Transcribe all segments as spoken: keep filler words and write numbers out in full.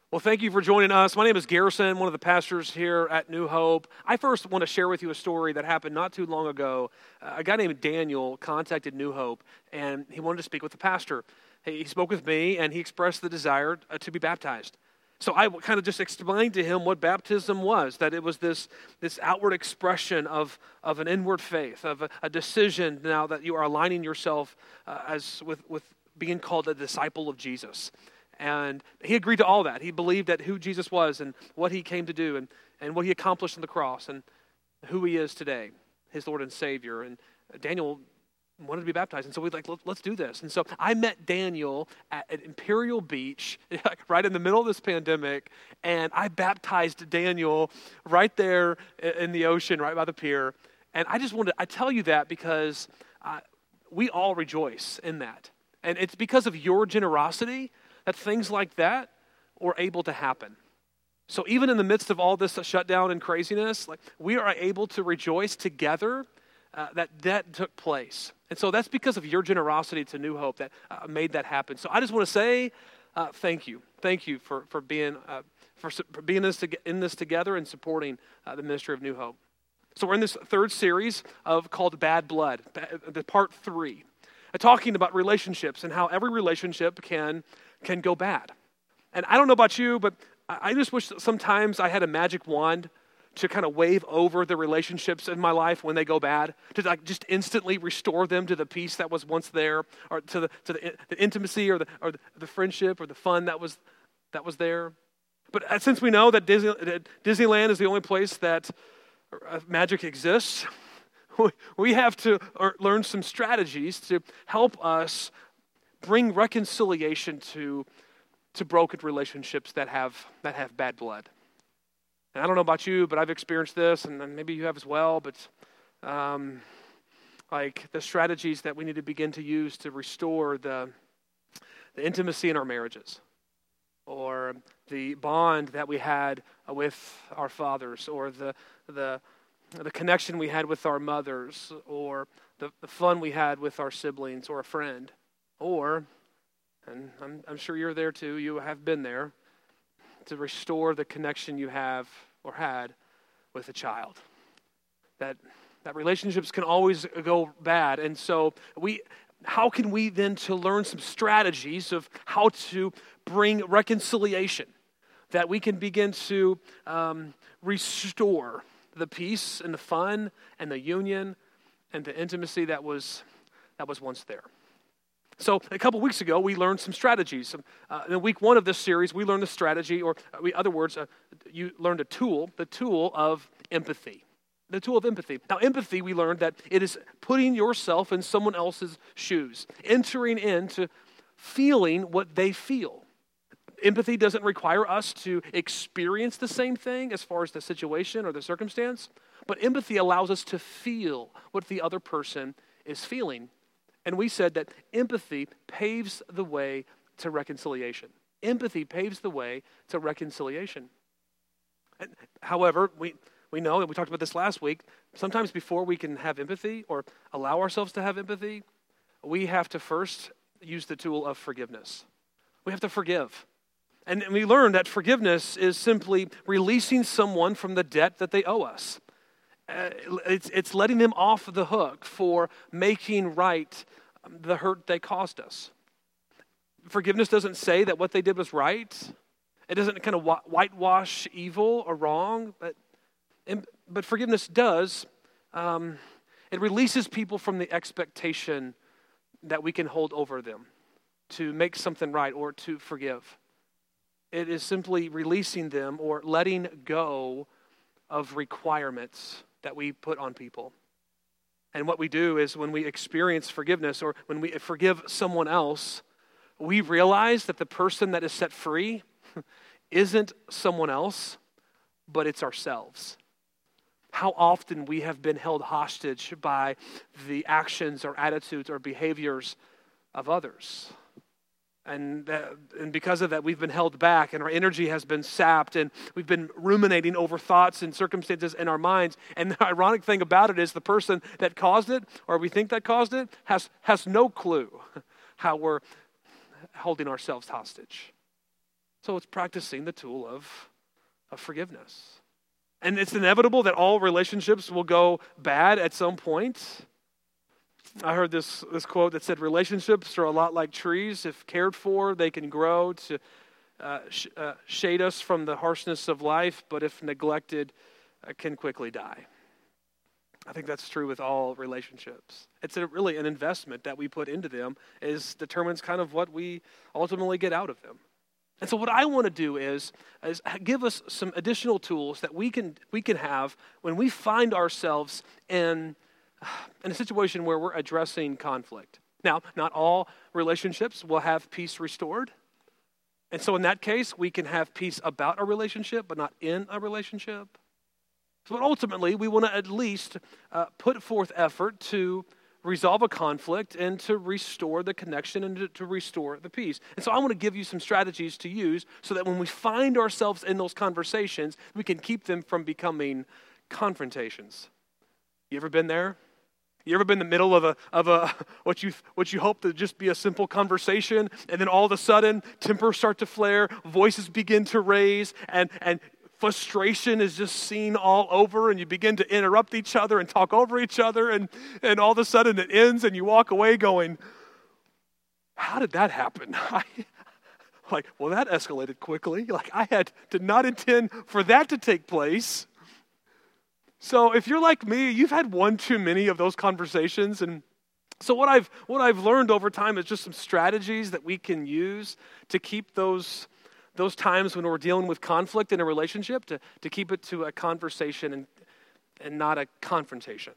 Well, thank you for joining us. My name is Garrison, one of the pastors here at New Hope. I first want to share with you a story that happened not too long ago. Uh, a guy named Daniel contacted New Hope, and he wanted to speak with the pastor. He he spoke with me, and he expressed the desire uh, to be baptized. So I kind of just explained to him what baptism was, that it was this, this outward expression of, of an inward faith, of a, a decision now that you are aligning yourself uh, as with, with being called a disciple of Jesus. And he agreed to all that. He believed that who Jesus was and what he came to do and, and what he accomplished on the cross and who he is today, his Lord and Savior. And Daniel wanted to be baptized. And so we're like, Let, let's do this. And so I met Daniel at, at Imperial Beach, right in the middle of this pandemic, and I baptized Daniel right there in the ocean, right by the pier. And I just wanted, I tell you that because uh, we all rejoice in that. And it's because of your generosity that things like that were able to happen. So even in the midst of all this shutdown and craziness, like we are able to rejoice together uh, that that took place. And so that's because of your generosity to New Hope that uh, made that happen. So I just want to say uh, thank you. Thank you for, for being uh, for, for being this to, in this together and supporting uh, the ministry of New Hope. So we're in this third series of called Bad Blood, the part three, uh, talking about relationships and how every relationship can can go bad. And I don't know about you, but I just wish that sometimes I had a magic wand to kind of wave over the relationships in my life when they go bad, to like just instantly restore them to the peace that was once there, or to the to the, the intimacy or the or the, the friendship or the fun that was that was there. But since we know that Disney, that Disneyland is the only place that magic exists, we have to learn some strategies to help us bring reconciliation to, to broken relationships that have that have bad blood. And I don't know about you, but I've experienced this, and maybe you have as well, but um, like the strategies that we need to begin to use to restore the, the intimacy in our marriages, or the bond that we had with our fathers, or the the the connection we had with our mothers, or the, the fun we had with our siblings or a friend. Or, and I'm, I'm sure you're there too, you have been there, to restore the connection you have or had with a child. That that relationships can always go bad. And so we, how can we then to learn some strategies of how to bring reconciliation, that we can begin to um, restore the peace and the fun and the union and the intimacy that was that was once there. So a couple weeks ago, we learned some strategies. Uh, in week one of this series, we learned the strategy, or in other words, uh, you learned a tool, the tool of empathy. The tool of empathy. Now, empathy, we learned that it is putting yourself in someone else's shoes, entering into feeling what they feel. Empathy doesn't require us to experience the same thing as far as the situation or the circumstance, but empathy allows us to feel what the other person is feeling. And we said that empathy paves the way to reconciliation. Empathy paves the way to reconciliation. And, however, we, we know, and we talked about this last week, sometimes before we can have empathy or allow ourselves to have empathy, we have to first use the tool of forgiveness. We have to forgive. And we learned that forgiveness is simply releasing someone from the debt that they owe us. Uh, it's, it's letting them off the hook for making right the hurt they caused us. Forgiveness doesn't say that what they did was right. It doesn't kind of whitewash evil or wrong. But, but forgiveness does. Um, it releases people from the expectation that we can hold over them to make something right or to forgive. It is simply releasing them or letting go of requirements that we put on people. And what we do is when we experience forgiveness or when we forgive someone else, we realize that the person that is set free isn't someone else, but it's ourselves. How often we have been held hostage by the actions or attitudes or behaviors of others. And, that, and because of that, we've been held back and our energy has been sapped and we've been ruminating over thoughts and circumstances in our minds. And the ironic thing about it is the person that caused it, or we think that caused it, has, has no clue how we're holding ourselves hostage. So it's practicing the tool of, of forgiveness. And it's inevitable that all relationships will go bad at some point. I heard this, this quote that said, relationships are a lot like trees. If cared for, they can grow to uh, sh- uh, shade us from the harshness of life, but if neglected, uh, can quickly die. I think that's true with all relationships. It's a, really an investment that we put into them is determines kind of what we ultimately get out of them. And so what I want to do is, is give us some additional tools that we can we can have when we find ourselves in, in a situation where we're addressing conflict. Now, not all relationships will have peace restored. And so in that case, we can have peace about a relationship, but not in a relationship. But ultimately, we want to at least uh, put forth effort to resolve a conflict and to restore the connection and to, to restore the peace. And so I want to give you some strategies to use so that when we find ourselves in those conversations, we can keep them from becoming confrontations. You ever been there? You ever been in the middle of a of a what you what you hope to just be a simple conversation, and then all of a sudden tempers start to flare, voices begin to raise, and and frustration is just seen all over, and you begin to interrupt each other and talk over each other, and, and all of a sudden it ends, and you walk away going, how did that happen? I, like, well, that escalated quickly. Like, I had did not intend for that to take place. So if you're like me, you've had one too many of those conversations, and so what I've what I've learned over time is just some strategies that we can use to keep those Those times when we're dealing with conflict in a relationship, to, to keep it to a conversation and, and not a confrontation.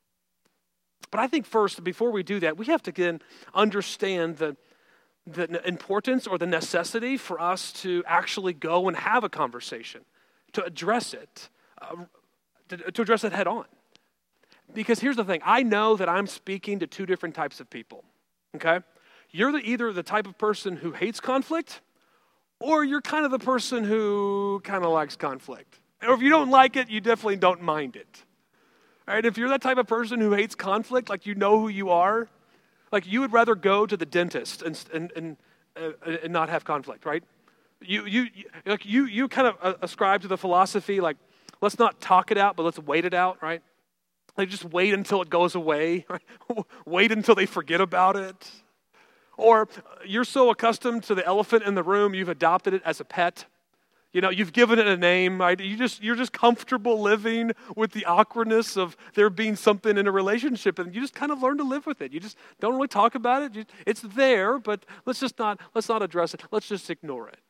But I think first, before we do that, we have to again understand the, the importance or the necessity for us to actually go and have a conversation, to address it, uh, to, to address it head on. Because here's the thing, I know that I'm speaking to two different types of people, okay? You're the, either the type of person who hates conflict, or you're kind of the person who kind of likes conflict. Or if you don't like it, you definitely don't mind it. All right, if you're that type of person who hates conflict, like you know who you are, like you would rather go to the dentist and and and, uh, and not have conflict, right? You you you like you you kind of ascribe to the philosophy like, let's not talk it out, but let's wait it out, right? Like just wait until it goes away, right? Wait until they forget about it. Or you're so accustomed to the elephant in the room, you've adopted it as a pet. You know, you've given it a name, right? You just, you're just comfortable living with the awkwardness of there being something in a relationship, and you just kind of learn to live with it. You just don't really talk about it. You, it's there, but let's just not, let's not address it. Let's just ignore it.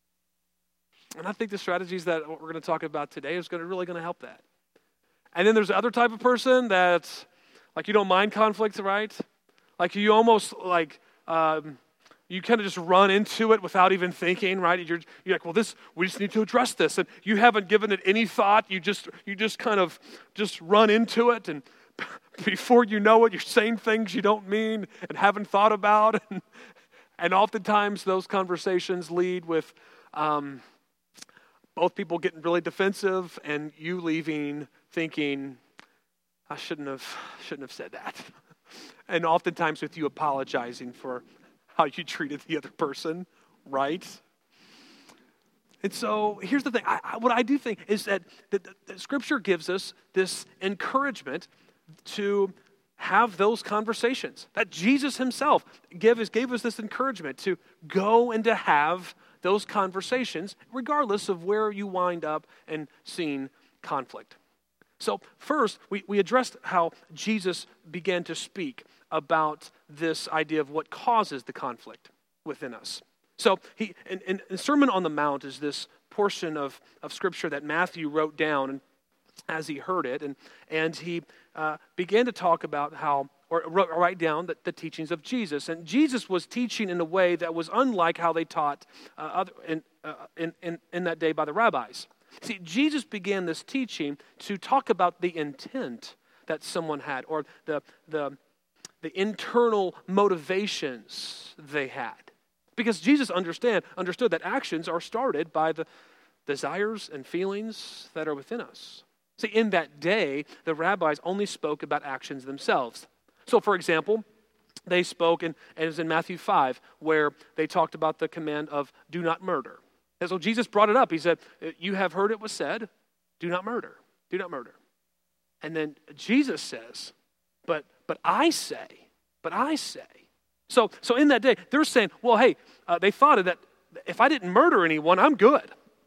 And I think the strategies that we're going to talk about today is going to really going to help that. And then there's the other type of person that's like you don't mind conflict, right? Like you almost like, Um, you kind of just run into it without even thinking, right? You're, you're like, well, this we just need to address this, and you haven't given it any thought. You just you just kind of just run into it, and before you know it, you're saying things you don't mean and haven't thought about, and, and oftentimes those conversations lead with um, both people getting really defensive and you leaving thinking, I shouldn't have shouldn't have said that. And oftentimes with you apologizing for how you treated the other person, right? And so here's the thing. I, I, what I do think is that, that, that Scripture gives us this encouragement to have those conversations. That Jesus himself gave us, gave us this encouragement to go and to have those conversations regardless of where you wind up and seeing conflict. So first, we, we addressed how Jesus began to speak about this idea of what causes the conflict within us. So he, in, in, in Sermon on the Mount is this portion of, of Scripture that Matthew wrote down and, as he heard it, and, and he uh, began to talk about how, or write down the, the teachings of Jesus. And Jesus was teaching in a way that was unlike how they taught uh, other, in, uh, in, in, in that day by the rabbis. See, Jesus began this teaching to talk about the intent that someone had, or the, the, the internal motivations they had. Because Jesus understand, understood that actions are started by the desires and feelings that are within us. See, in that day, the rabbis only spoke about actions themselves. So, for example, they spoke, in, and it was in Matthew five, where they talked about the command of do not murder. And so Jesus brought it up. He said, you have heard it was said, do not murder, do not murder. And then Jesus says, but but I say, but I say. So, so in that day, they're saying, well, hey, uh, they thought that if I didn't murder anyone, I'm good.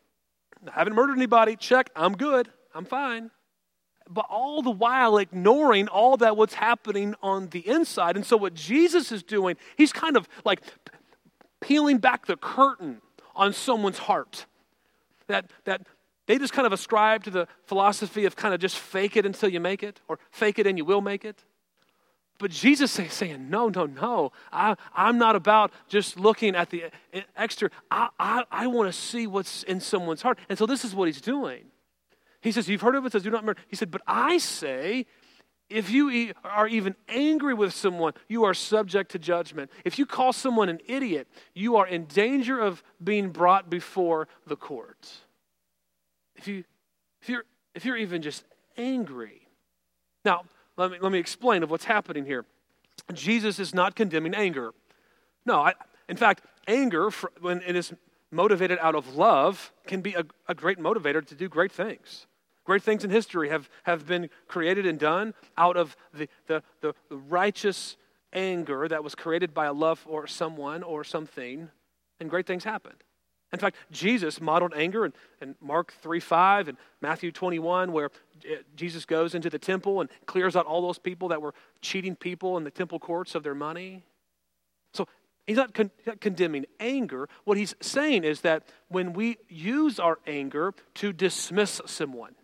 I haven't murdered anybody, check, I'm good, I'm fine. But all the while ignoring all that what's happening on the inside. And so what Jesus is doing, he's kind of like peeling back the curtain on someone's heart. That, that they just kind of ascribe to the philosophy of kind of just fake it until you make it, or fake it and you will make it. But Jesus is saying, no, no, no. I, I'm not about just looking at the extra. I, I, I want to see what's in someone's heart. And so this is what he's doing. He says, you've heard of it, says, do not murder. He said, but I say, if you e- are even angry with someone, you are subject to judgment. If you call someone an idiot, you are in danger of being brought before the courts. If you, if you're, if you're even just angry. Now, let me let me explain of what's happening here. Jesus is not condemning anger. No, I, in fact, anger, for, when it is motivated out of love, can be a, a great motivator to do great things. Great things in history have, have been created and done out of the, the, the righteous anger that was created by a love for someone or something, and great things happened. In fact, Jesus modeled anger in, in Mark three five and Matthew twenty-one, where Jesus goes into the temple and clears out all those people that were cheating people in the temple courts of their money. So he's not, con- he's not condemning anger. What he's saying is that when we use our anger to dismiss someone,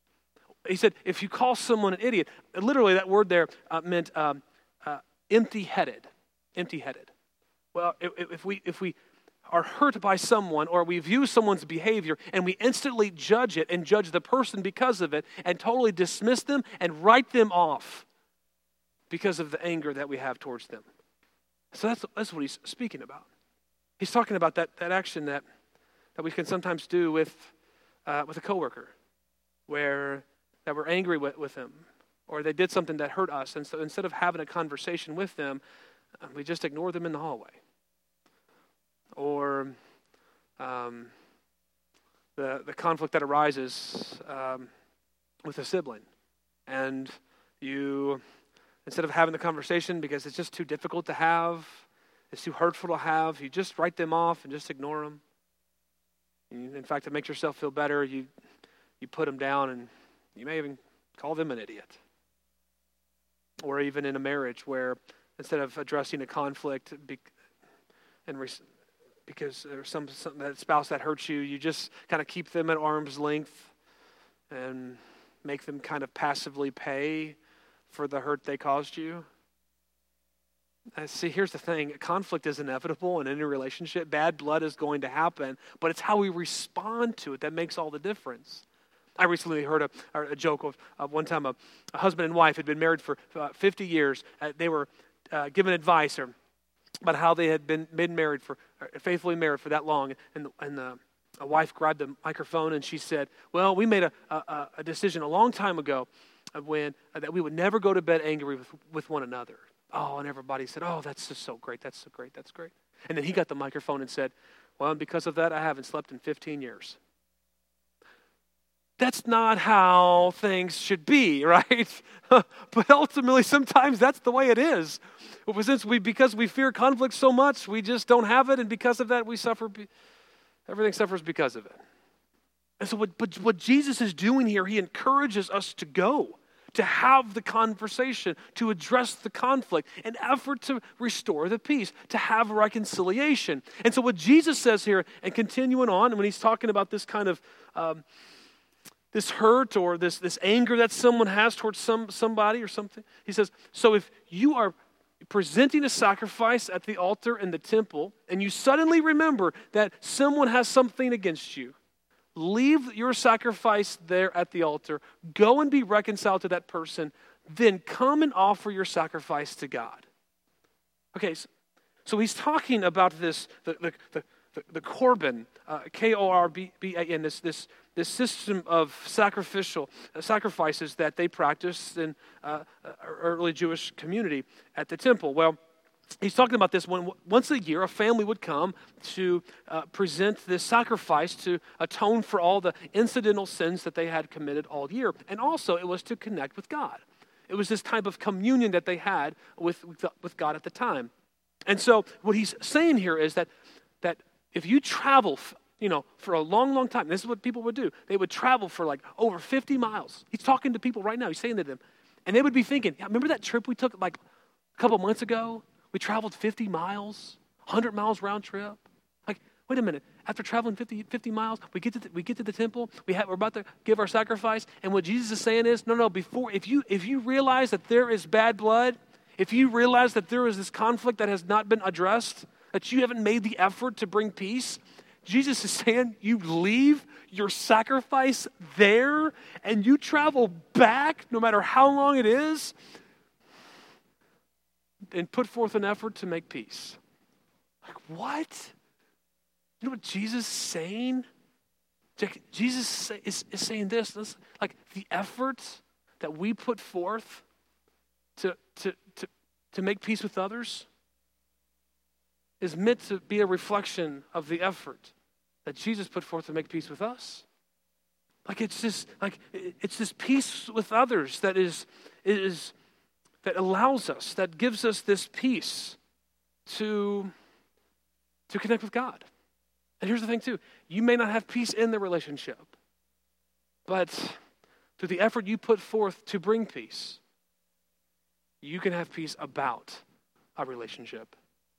he said, if you call someone an idiot, literally that word there uh, meant um, uh, empty-headed, empty-headed. Well, if, if we if we are hurt by someone, or we view someone's behavior and we instantly judge it and judge the person because of it and totally dismiss them and write them off because of the anger that we have towards them. So that's that's what he's speaking about. He's talking about that, that action that, that we can sometimes do with uh, with a coworker, where that we're angry with, with them, or they did something that hurt us, and so instead of having a conversation with them, uh, we just ignore them in the hallway. Or um, the the conflict that arises um, with a sibling, and you, instead of having the conversation because it's just too difficult to have, it's too hurtful to have, you just write them off and just ignore them. And in fact, to make yourself feel better, you you put them down, and you may even call them an idiot. Or even in a marriage where instead of addressing a conflict be, and re, because there's some, some that spouse that hurts you, you just kind of keep them at arm's length and make them kind of passively pay for the hurt they caused you. Uh, see, here's the thing. Conflict is inevitable in any relationship. Bad blood is going to happen, but it's how we respond to it that makes all the difference. I recently heard a, a joke of uh, one time a, a husband and wife had been married for uh, fifty years. Uh, they were uh, given advice or, about how they had been, been married for, uh, faithfully married for that long. And, and the a wife grabbed the microphone and she said, well, we made a, a, a decision a long time ago when uh, that we would never go to bed angry with, with one another. Oh, and everybody said, oh, that's just so great. That's so great. That's great. And then he got the microphone and said, well, because of that, I haven't slept in fifteen years. That's not how things should be, right? But ultimately, sometimes that's the way it is. Since we, because we fear conflict so much, we just don't have it, and because of that, we suffer. Be, everything suffers because of it. And so, what, but what Jesus is doing here, he encourages us to go, to have the conversation, to address the conflict, an effort to restore the peace, to have reconciliation. And so, what Jesus says here, and continuing on, when he's talking about this kind of um, this hurt or this, this anger that someone has towards some somebody or something. He says, so if you are presenting a sacrifice at the altar in the temple and you suddenly remember that someone has something against you, leave your sacrifice there at the altar, go and be reconciled to that person, then come and offer your sacrifice to God. Okay, so, so he's talking about this, the, the, the, the, the Korban, uh, K O R B A N, this, this, this system of sacrificial uh, sacrifices that they practiced in uh, early Jewish community at the temple. Well, he's talking about this when once a year a family would come to uh, present this sacrifice to atone for all the incidental sins that they had committed all year. And also it was to connect with God. It was this type of communion that they had with, with, with God at the time. And so what he's saying here is that, that if you travel, you know, for a long, long time, this is what people would do. They would travel for like over fifty miles. He's talking to people right now. He's saying to them. And they would be thinking, yeah, remember that trip we took like a couple months ago? We traveled fifty miles, one hundred miles round trip. Like, wait a minute. After traveling fifty, fifty miles, we get to the, we get to the temple. We have, we're about to give our sacrifice. And what Jesus is saying is, no, no, before, if you if you realize that there is bad blood, if you realize that there is this conflict that has not been addressed, that you haven't made the effort to bring peace, Jesus is saying you leave your sacrifice there and you travel back, no matter how long it is, and put forth an effort to make peace. Like, what? You know what Jesus is saying? Jesus is, is saying this, this, like the effort that we put forth to, to, to, to make peace with others is meant to be a reflection of the effort that Jesus put forth to make peace with us. Like it's this, like it's this peace with others that is, is that allows us, that gives us this peace to, to connect with God. And here's the thing too, you may not have peace in the relationship, but through the effort you put forth to bring peace, you can have peace about a relationship.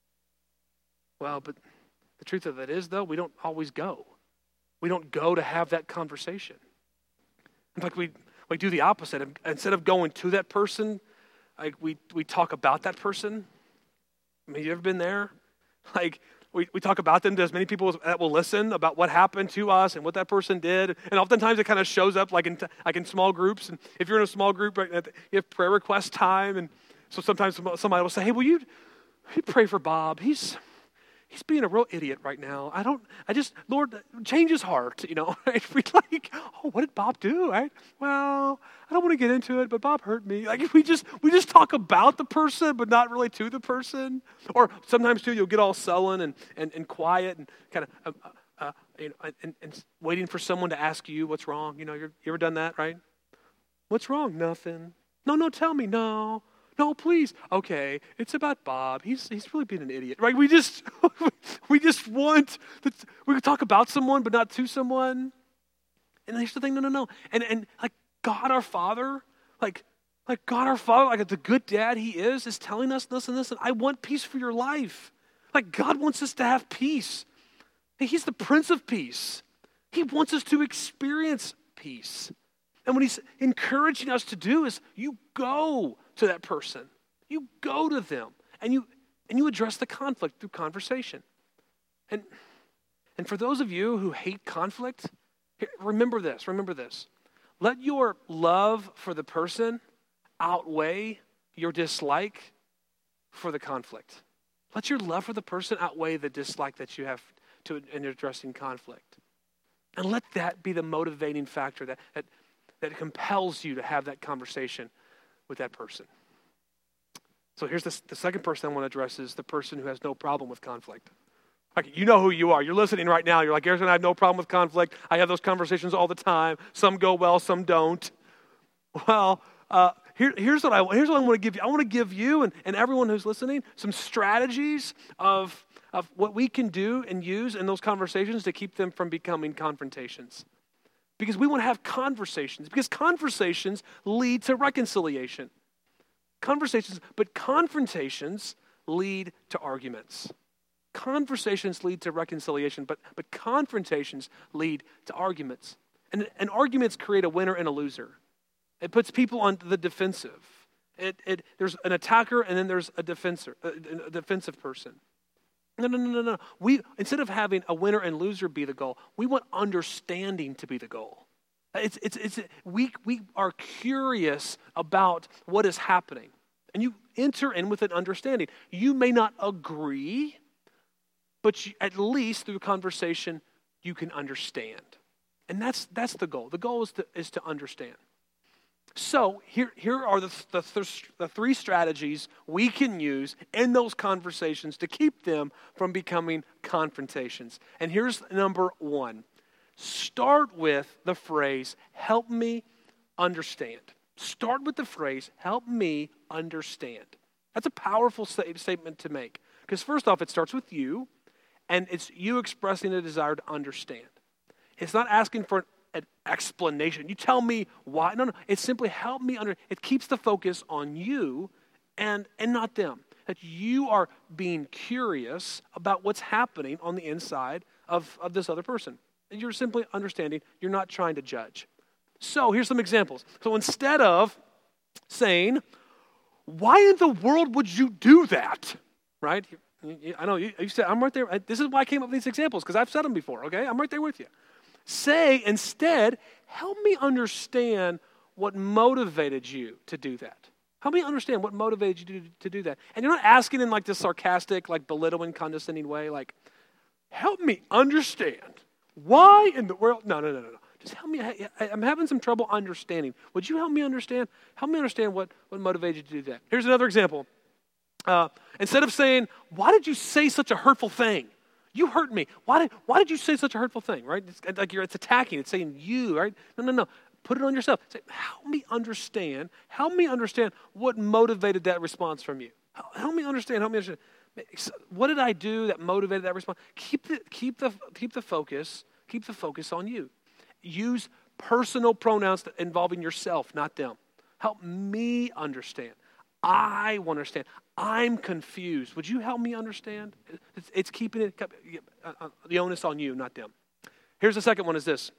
Well, but the truth of it is, though, we don't always go. We don't go to have that conversation. In fact, we, we do the opposite. Instead of going to that person, like we, we talk about that person. I mean, you ever been there? Like, we, we talk about them to as many people that will listen about what happened to us and what that person did. And oftentimes it kind of shows up like in, like in small groups. And if you're in a small group, right, you have prayer request time. And so sometimes somebody will say, hey, will you, will you pray for Bob? He's... He's being a real idiot right now. I don't, I just, Lord, change his heart, you know. Right? We like, oh, what did Bob do, right? Well, I don't want to get into it, but Bob hurt me. Like we just, we just talk about the person, but not really to the person. Or sometimes too, you'll get all sullen and, and, and quiet and kind of, uh, uh, you know, and, and waiting for someone to ask you what's wrong. You know, you're, you ever done that, right? What's wrong? Nothing. No, no, tell me, no. No, please. Okay, it's about Bob. He's he's really being an idiot, right? We just we just want to, we can talk about someone, but not to someone. And here's the thing: no, no, no. And and like God, our Father, like like God, our Father, like the good Dad He is, is telling us, listen, listen. I want peace for your life. Like God wants us to have peace. He's the Prince of Peace. He wants us to experience peace. And what He's encouraging us to do is, you go to that person. You go to them and you and you address the conflict through conversation. And and for those of you who hate conflict, here, remember this, remember this. Let your love for the person outweigh your dislike for the conflict. Let your love for the person outweigh the dislike that you have to in addressing conflict. And let that be the motivating factor that that, that compels you to have that conversation with that person. So here's the, the second person I want to address is the person who has no problem with conflict. Like, you know who you are. You're listening right now. You're like, Garrison, I have no problem with conflict. I have those conversations all the time. Some go well, some don't. Well, uh, here, here's what I here's what I want to give you. I want to give you and, and everyone who's listening some strategies of, of what we can do and use in those conversations to keep them from becoming confrontations. Because we want to have conversations. Because conversations lead to reconciliation. Conversations, but confrontations lead to arguments. Conversations lead to reconciliation, but, but confrontations lead to arguments. And, and arguments create a winner and a loser. It puts people on the defensive. It, it, there's an attacker and then there's a defensor, a, a defensive person. No, no, no, no, no. We, instead of having a winner and loser be the goal, we want understanding to be the goal. It's, it's, it's, we, we are curious about what is happening. And you enter in with an understanding. You may not agree, but you, at least through conversation, you can understand. And that's, that's the goal. The goal is to, is to understand. So here, here are the, the, the three strategies we can use in those conversations to keep them from becoming confrontations. And here's number one. Start with the phrase, help me understand. Start with the phrase, help me understand. That's a powerful sta- statement to make. Because first off, it starts with you, and it's you expressing a desire to understand. It's not asking for an explanation. You tell me why. No, no. It's simply help me under. It keeps the focus on you and, and not them. That you are being curious about what's happening on the inside of, of this other person. And you're simply understanding. You're not trying to judge. So here's some examples. So instead of saying, why in the world would you do that? Right? I know you, you said, I'm right there. This is why I came up with these examples, because I've said them before, okay? I'm right there with you. Say instead, help me understand what motivated you to do that. Help me understand what motivated you to, to do that. And you're not asking in like this sarcastic, like belittling, condescending way, like, help me understand why in the world. No, no, no, no, no. Just help me. I, I'm having some trouble understanding. Would you help me understand? Help me understand what, what motivated you to do that. Here's another example. Uh, instead of saying, why did you say such a hurtful thing? You hurt me. Why did, why did you say such a hurtful thing, right? It's like you're, it's attacking. It's saying you, right? No, no, no. Put it on yourself. Say, help me understand. Help me understand what motivated that response from you. Help me understand. Help me understand. What did I do that motivated that response? Keep the, keep the, keep the focus. Keep the focus on you. Use personal pronouns involving yourself, not them. Help me understand. I want to understand. I'm confused. Would you help me understand? It's, it's keeping it, uh, uh, the onus on you, not them. Here's the second one is this.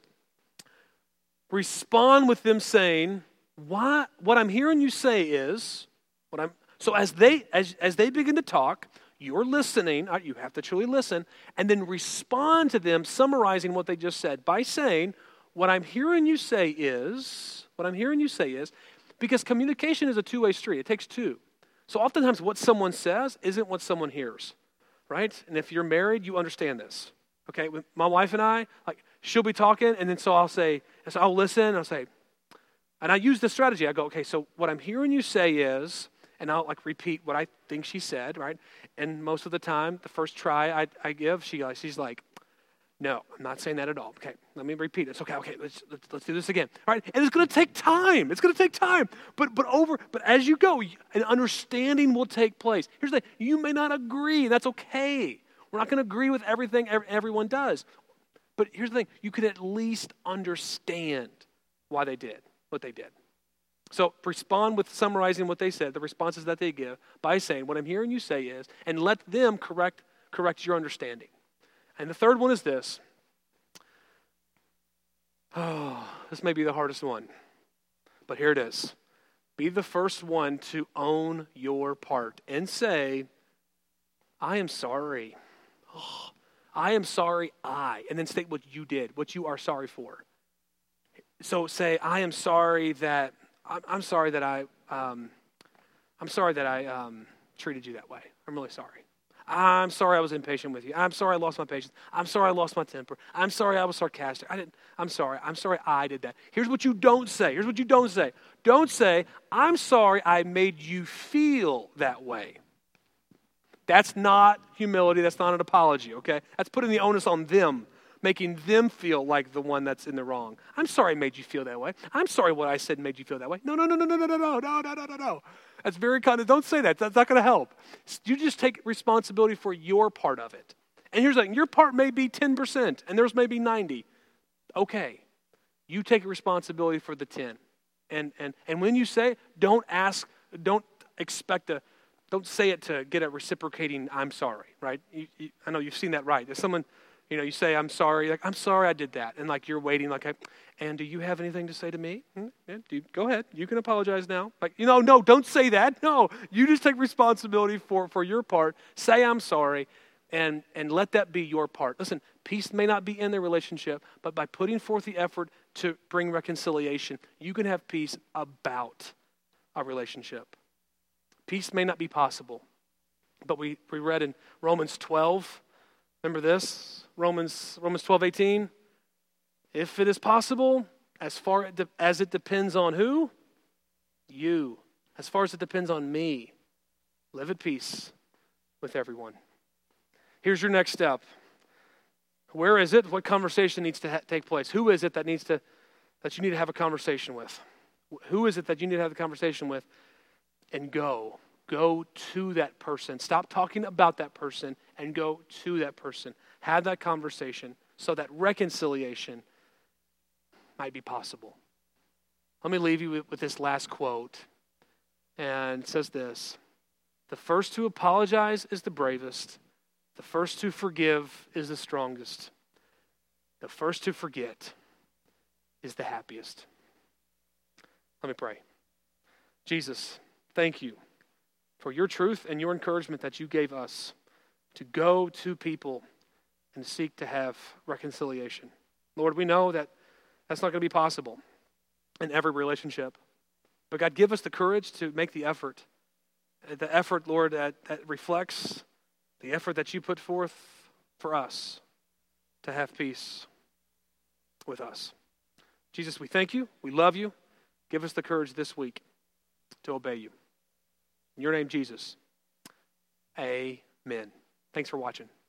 Respond with them saying, "Why? What I'm hearing you say is, what I'm." So as they as as they begin to talk, you're listening. Uh, you have to truly listen, and then respond to them, summarizing what they just said by saying, "What I'm hearing you say is, what I'm hearing you say is." Because communication is a two-way street. It takes two. So oftentimes what someone says isn't what someone hears, right? And if you're married, you understand this. Okay, with my wife and I, like she'll be talking, and then so I'll say, so I'll listen, and I'll say, and I use this strategy. I go, okay, so what I'm hearing you say is, and I'll like repeat what I think she said, right? And most of the time, the first try I, I give, she she's like, no, I'm not saying that at all. Okay, let me repeat it. It's okay, okay, let's, let's, let's do this again. All right, and it's going to take time. It's going to take time. But but over, but as you go, an understanding will take place. Here's the thing, you may not agree. That's okay. We're not going to agree with everything everyone does. But here's the thing, you can at least understand why they did what they did. So respond with summarizing what they said, the responses that they give, by saying, what I'm hearing you say is, and let them correct correct your understanding. And the third one is this. Oh, this may be the hardest one, but here it is. Be the first one to own your part and say, I am sorry. Oh, I am sorry, I. And then state what you did, what you are sorry for. So say, I am sorry that, I'm, I'm sorry that I, um, I'm sorry that I um, treated you that way. I'm really sorry. I'm sorry I was impatient with you. I'm sorry I lost my patience. I'm sorry I lost my temper. I'm sorry I was sarcastic. I didn't, I'm sorry. I'm sorry I did that. Here's what you don't say. Here's what you don't say. Don't say, I'm sorry I made you feel that way. That's not humility. That's not an apology, okay? That's putting the onus on them, making them feel like the one that's in the wrong. I'm sorry I made you feel that way. I'm sorry what I said made you feel that way. No, no, no, no, no, no, no, no, no, no, no, no, no. That's very kind of, don't say that. That's not going to help. You just take responsibility for your part of it. And here's the thing, your part may be ten percent and theirs may be ninety. Okay. You take responsibility for the ten. And and and when you say, don't ask, don't expect a, don't say it to get a reciprocating, I'm sorry, right? You, you, I know you've seen that, right? If someone, you know, you say, I'm sorry, like, I'm sorry I did that. And like you're waiting, like, and do you have anything to say to me? Hmm? Yeah, do you, go ahead. You can apologize now. Like, you know, no, don't say that. No, you just take responsibility for, for your part. Say, I'm sorry, and, and let that be your part. Listen, peace may not be in the relationship, but by putting forth the effort to bring reconciliation, you can have peace about a relationship. Peace may not be possible, but we, we read in Romans twelve, remember this? Romans Romans twelve, eighteen. If it is possible, as far as it depends on who? you, as far as it depends on me, live at peace with everyone. Here's your next step. Where is it? What conversation needs to ha- take place? Who is it that needs to that you need to have a conversation with? Who is it that you need to have a conversation with? And go. Go to that person. Stop talking about that person and go to that person. Have that conversation so that reconciliation might be possible. Let me leave you with, with this last quote. And it says this: the first to apologize is the bravest. The first to forgive is the strongest. The first to forget is the happiest. Let me pray. Jesus, thank you for your truth and your encouragement that you gave us to go to people and seek to have reconciliation. Lord, we know that that's not going to be possible in every relationship. But God, give us the courage to make the effort. The effort, Lord, that, that reflects the effort that you put forth for us to have peace with us. Jesus, we thank you. We love you. Give us the courage this week to obey you. In your name, Jesus. Amen. Thanks for watching.